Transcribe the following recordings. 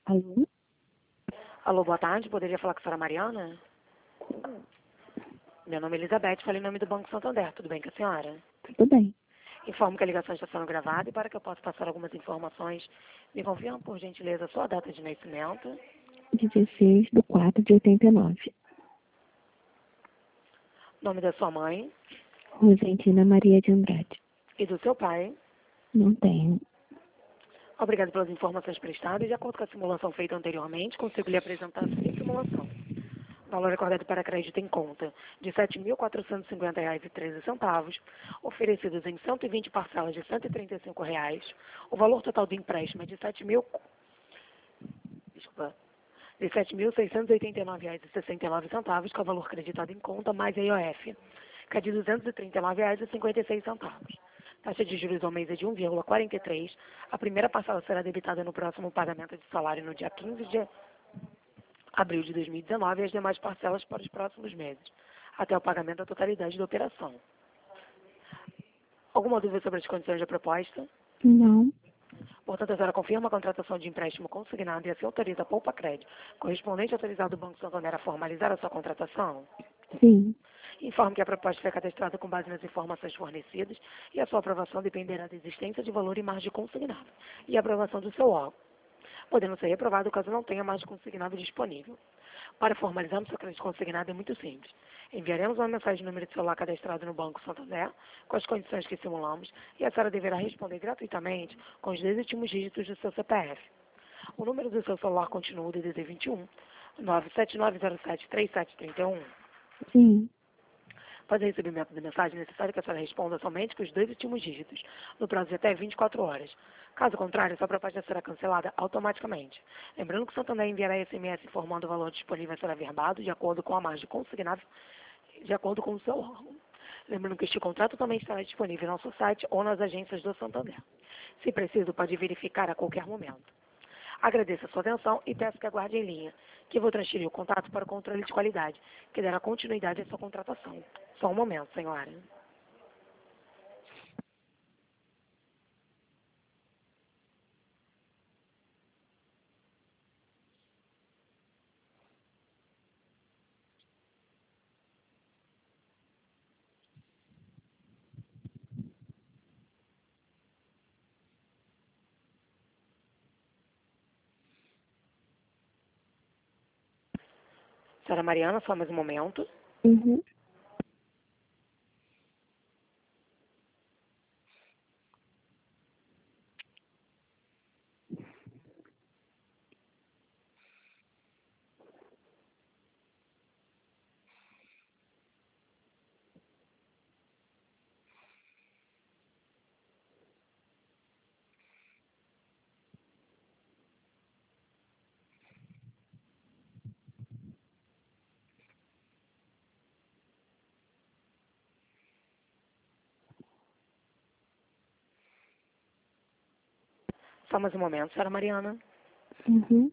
Alô? Alô, boa tarde. Poderia falar com a senhora Mariana? Meu nome é Elizabeth, falei em nome do Banco Santander. Tudo bem com a senhora? Tudo bem. Informo que a ligação está sendo gravada e para que eu possa passar algumas informações, me confirma, por gentileza, a sua data de nascimento, 16/4/89. nome da sua mãe Rosentina Maria de Andrade. e do seu pai. Não tenho. Obrigado pelas informações prestadas. De acordo com a simulação feita anteriormente, consigo lhe apresentar a seguinte simulação. Valor acordado para crédito em conta de R$ 7.450,13, oferecidos em 120 parcelas de R$ 135. O valor total do empréstimo é de R$ 7.689,69, que é o valor creditado em conta, mais a IOF, que é de R$ 239,56. Taxa de juros ao mês é de 1,43. A primeira parcela será debitada no próximo pagamento de salário no dia 15 de abril de 2019 e as demais parcelas para os próximos meses, até o pagamento da totalidade da operação. Alguma dúvida sobre as condições da proposta? Não. Portanto, a senhora confirma a contratação de empréstimo consignado e assim autoriza a Poupa Crédito, correspondente autorizado do Banco Santander a formalizar a sua contratação? Sim. Informo que a proposta foi cadastrada com base nas informações fornecidas e a sua aprovação dependerá da existência de valor e margem consignável e a aprovação do seu órgão, podendo ser reprovado caso não tenha margem consignável disponível. Para formalizarmos seu crédito consignado é muito simples. Enviaremos uma mensagem de número de celular cadastrado no Banco Santander com as condições que simulamos e a senhora deverá responder gratuitamente com os 2 últimos dígitos do seu CPF. O número do seu celular continua o DDD 21 979073731. Sim. Após o recebimento da mensagem, é necessário que a senhora responda somente com os 2 últimos dígitos, no prazo de até 24 horas. Caso contrário, sua proposta será cancelada automaticamente. Lembrando que o Santander enviará SMS informando o valor disponível a ser averbado de acordo com a margem consignável, de acordo com o seu órgão. Lembrando que este contrato também estará disponível no nosso site ou nas agências do Santander. Se preciso, pode verificar a qualquer momento. Agradeço a sua atenção e peço que aguarde em linha, que vou transferir o contato para o controle de qualidade, que dará continuidade à sua contratação. Só um momento, senhora. Senhora Mariana, só mais um momento. Uhum. Só mais um momento, senhora Mariana. Uhum.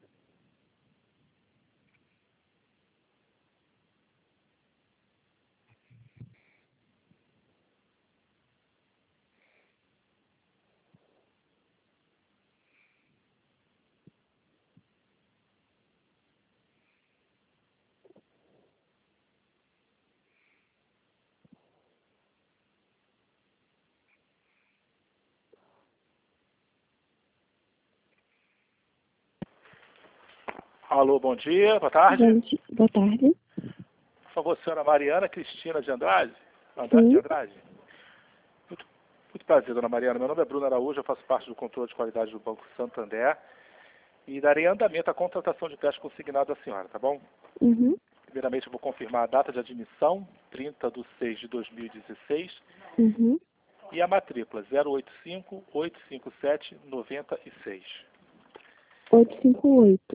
Alô, bom dia, boa tarde. Gente, boa tarde. Por favor, senhora Mariana Cristina de Andrade. Sim. Muito, muito prazer, dona Mariana. Meu nome é Bruno Araújo, eu faço parte do controle de qualidade do Banco Santander e darei andamento à contratação de crédito consignado à senhora, tá bom? Uhum. Primeiramente, eu vou confirmar a data de admissão, 30/6/2016, Uhum. e a matrícula, 085-857-96. 858.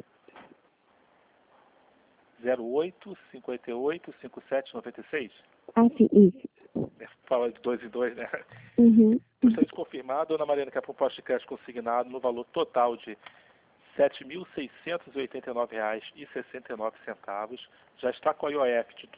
08-58-57-96? Ah, sim, isso. Fala de 2 em 2, né? Uhum. Gostaria de confirmar, dona Mariana, que a proposta de crédito consignado no valor total de R$ 7.689,69 já está com a IOF de R$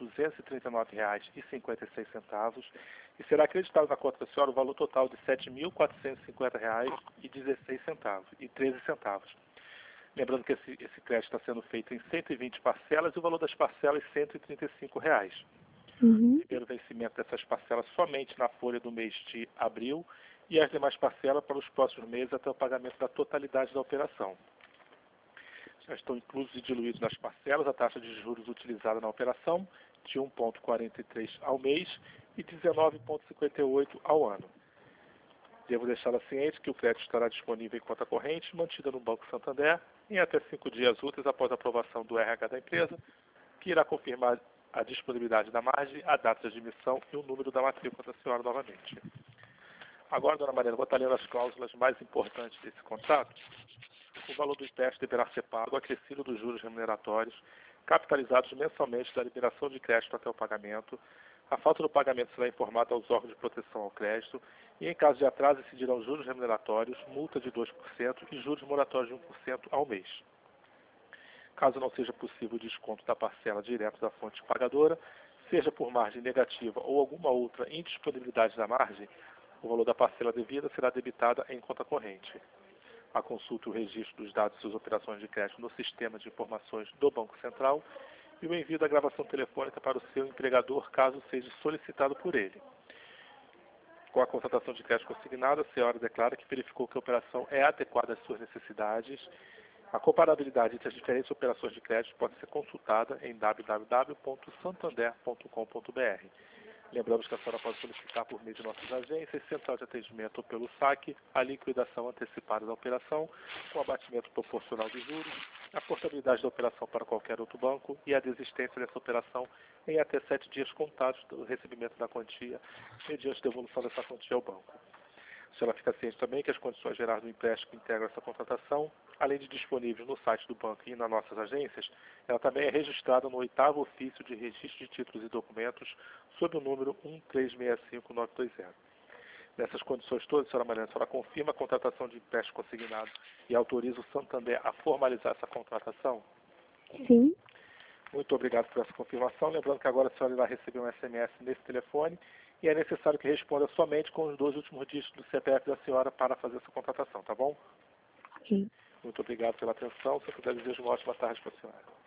239,56 e será acreditado na conta da senhora o valor total de R$ 7.450,16 e 13 centavos. Lembrando que esse crédito está sendo feito em 120 parcelas e o valor das parcelas R$ 135. Uhum. O primeiro vencimento dessas parcelas somente na folha do mês de abril e as demais parcelas para os próximos meses até o pagamento da totalidade da operação. Já estão inclusos e diluídos nas parcelas a taxa de juros utilizada na operação, de 1,43 ao mês e 19,58 ao ano. Devo deixá-la ciente que o crédito estará disponível em conta corrente, mantida no Banco Santander, em até 5 dias úteis após a aprovação do RH da empresa, que irá confirmar a disponibilidade da margem, a data de admissão e o número da matrícula da senhora novamente. Agora, dona Mariana, vou estar lendo as cláusulas mais importantes desse contrato. O valor do empréstimo deverá ser pago acrescido dos juros remuneratórios, capitalizados mensalmente da liberação de crédito até o pagamento. A falta do pagamento será informada aos órgãos de proteção ao crédito e, em caso de atraso, incidirão juros remuneratórios, multa de 2% e juros moratórios de 1% ao mês. Caso não seja possível o desconto da parcela direto da fonte pagadora, seja por margem negativa ou alguma outra indisponibilidade da margem, o valor da parcela devida será debitada em conta corrente. A consulta e o registro dos dados de suas operações de crédito no sistema de informações do Banco Central e o envio da gravação telefônica para o seu empregador, caso seja solicitado por ele. Com a contratação de crédito consignado, a senhora declara que verificou que a operação é adequada às suas necessidades. A comparabilidade entre as diferentes operações de crédito pode ser consultada em www.santander.com.br. Lembramos que a senhora pode solicitar por meio de nossas agências, central de atendimento ou pelo saque, a liquidação antecipada da operação, com abatimento proporcional dos juros, a portabilidade da operação para qualquer outro banco e a desistência dessa operação em até 7 dias contados do recebimento da quantia, mediante devolução dessa quantia ao banco. A senhora fica ciente também que as condições gerais do empréstimo que integram essa contratação, além de disponíveis no site do banco e nas nossas agências, ela também é registrada no 8º ofício de registro de títulos e documentos sob o número 1365920. Nessas condições todas, senhora Mariana, a senhora confirma a contratação de empréstimo consignado e autoriza o Santander a formalizar essa contratação? Sim. Muito obrigado por essa confirmação. Lembrando que agora a senhora irá receber um SMS nesse telefone e é necessário que responda somente com os 2 últimos dígitos do CPF da senhora para fazer essa contratação, tá bom? Ok. Muito obrigado pela atenção. Se eu puder, desejo uma ótima tarde para a senhora.